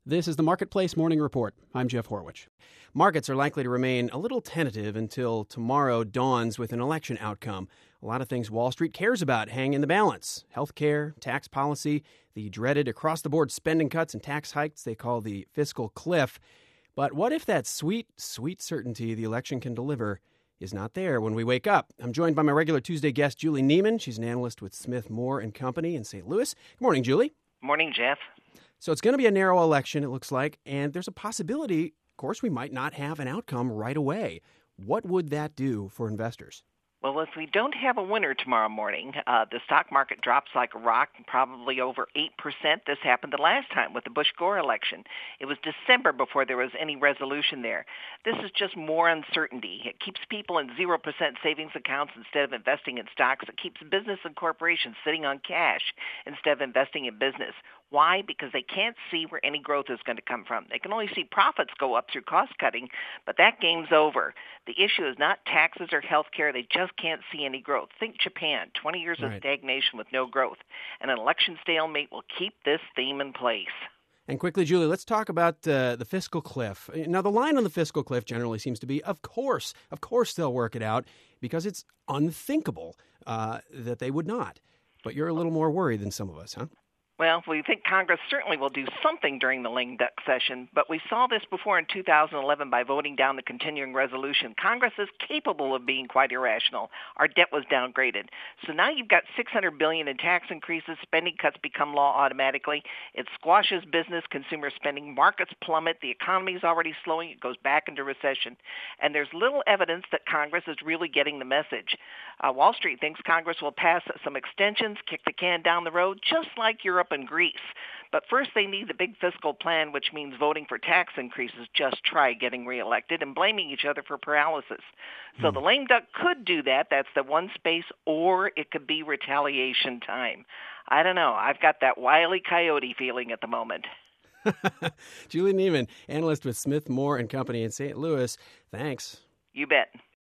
This is the Marketplace Morning Report. I'm Jeff Horwich. Markets are likely to remain a little tentative until tomorrow dawns with an election outcome. A lot of things Wall Street cares about hang in the balance. Healthcare, tax policy, the dreaded across-the-board spending cuts and tax hikes they call the fiscal cliff. But what if that sweet, sweet certainty the election can deliver is not there when we wake up? I'm joined by my regular Tuesday guest, Julie Neiman. She's an analyst with Smith, Moore & Company in St. Louis. Good morning, Julie. Morning, Jeff. So it's going to be a narrow election, it looks like, and there's a possibility, of course, we might not have an outcome right away. What would that do for investors? Well, if we don't have a winner tomorrow morning, the stock market drops like a rock, probably over 8%. This happened the last time with the Bush-Gore election. It was December before there was any resolution there. This is just more uncertainty. It keeps people in 0% savings accounts instead of investing in stocks. It keeps business and corporations sitting on cash instead of investing in business. Why? Because they can't see where any growth is going to come from. They can only see profits go up through cost cutting, but that game's over. The issue is not taxes or health care. They just can't see any growth. Think Japan, 20 years of stagnation with no growth. And an election stalemate will keep this theme in place. And quickly, Julie, let's talk about the fiscal cliff. Now, the line on the fiscal cliff generally seems to be, of course they'll work it out, because it's unthinkable that they would not. But you're a little more worried than some of us, huh? Well, we think Congress certainly will do something during the lame duck session, but we saw this before in 2011 by voting down the continuing resolution. Congress is capable of being quite irrational. Our debt was downgraded. So now you've got $600 billion in tax increases, spending cuts become law automatically. It squashes business, consumer spending, markets plummet, the economy is already slowing, it goes back into recession. And there's little evidence that Congress is really getting the message. Wall Street thinks Congress will pass some extensions, kick the can down the road, just like Europe and Greece. But first they need the big fiscal plan, which means voting for tax increases. Just try getting reelected and blaming each other for paralysis. So the lame duck could do that. That's the one space, or it could be retaliation time. I don't know. I've got that Wile E. Coyote feeling at the moment. Julie Neiman, analyst with Smith, Moore & Company in St. Louis. Thanks. You bet.